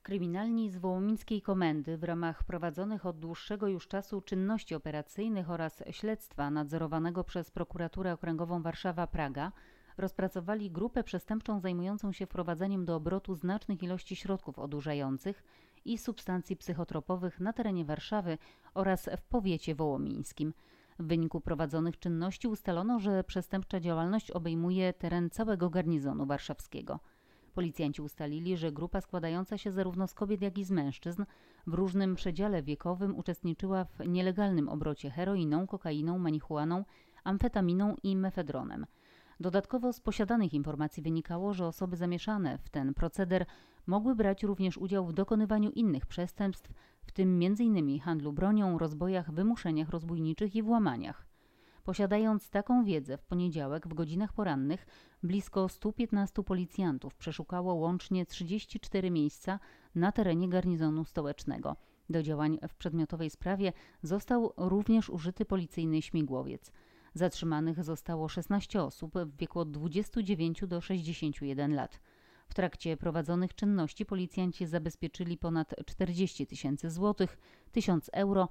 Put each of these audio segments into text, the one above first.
Kryminalni z wołomińskiej komendy w ramach prowadzonych od dłuższego już czasu czynności operacyjnych oraz śledztwa nadzorowanego przez Prokuraturę Okręgową Warszawa-Praga rozpracowali grupę przestępczą zajmującą się wprowadzaniem do obrotu znacznych ilości środków odurzających i substancji psychotropowych na terenie Warszawy oraz w powiecie wołomińskim. W wyniku prowadzonych czynności ustalono, że przestępcza działalność obejmuje teren całego garnizonu warszawskiego. Policjanci ustalili, że grupa składająca się zarówno z kobiet, jak i z mężczyzn w różnym przedziale wiekowym uczestniczyła w nielegalnym obrocie heroiną, kokainą, marihuaną, amfetaminą i mefedronem. Dodatkowo z posiadanych informacji wynikało, że osoby zamieszane w ten proceder mogły brać również udział w dokonywaniu innych przestępstw, w tym m.in. handlu bronią, rozbojach, wymuszeniach rozbójniczych i włamaniach. Posiadając taką wiedzę, w poniedziałek w godzinach porannych blisko 115 policjantów przeszukało łącznie 34 miejsca na terenie garnizonu stołecznego. Do działań w przedmiotowej sprawie został również użyty policyjny śmigłowiec. Zatrzymanych zostało 16 osób w wieku od 29 do 61 lat. W trakcie prowadzonych czynności policjanci zabezpieczyli ponad 40 000 złotych, 1000 euro,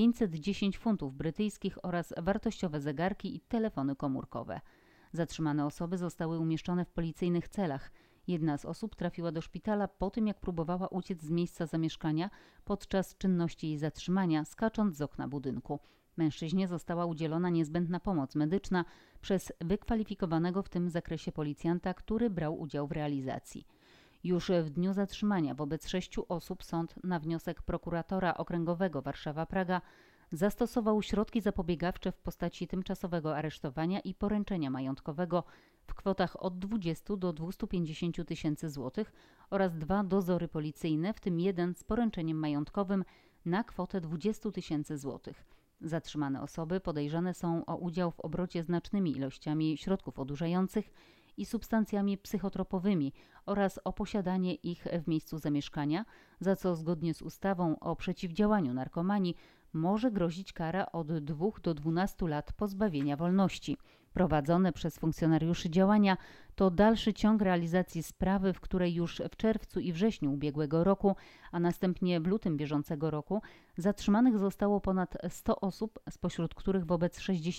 510 funtów brytyjskich oraz wartościowe zegarki i telefony komórkowe. Zatrzymane osoby zostały umieszczone w policyjnych celach. Jedna z osób trafiła do szpitala po tym, jak próbowała uciec z miejsca zamieszkania podczas czynności jej zatrzymania, skacząc z okna budynku. Mężczyźnie została udzielona niezbędna pomoc medyczna przez wykwalifikowanego w tym zakresie policjanta, który brał udział w realizacji. Już w dniu zatrzymania wobec 6 osób sąd na wniosek prokuratora okręgowego Warszawa-Praga zastosował środki zapobiegawcze w postaci tymczasowego aresztowania i poręczenia majątkowego w kwotach od 20 do 250 tysięcy złotych oraz 2 dozory policyjne, w tym jeden z poręczeniem majątkowym na kwotę 20 tysięcy złotych. Zatrzymane osoby podejrzane są o udział w obrocie znacznymi ilościami środków odurzających i substancjami psychotropowymi oraz o posiadanie ich w miejscu zamieszkania, za co zgodnie z ustawą o przeciwdziałaniu narkomanii może grozić kara od 2 do 12 lat pozbawienia wolności. Prowadzone przez funkcjonariuszy działania to dalszy ciąg realizacji sprawy, w której już w czerwcu i wrześniu ubiegłego roku, a następnie w lutym bieżącego roku zatrzymanych zostało ponad 100 osób, spośród których wobec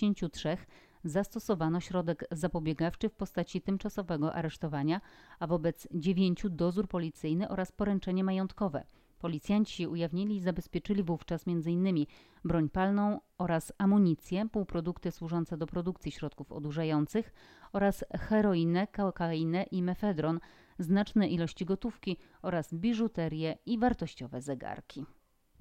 63 zastosowano środek zapobiegawczy w postaci tymczasowego aresztowania, a wobec 9 dozór policyjny oraz poręczenie majątkowe. Policjanci ujawnili i zabezpieczyli wówczas m.in. broń palną oraz amunicję, półprodukty służące do produkcji środków odurzających oraz heroinę, kokainę i mefedron, znaczne ilości gotówki oraz biżuterię i wartościowe zegarki.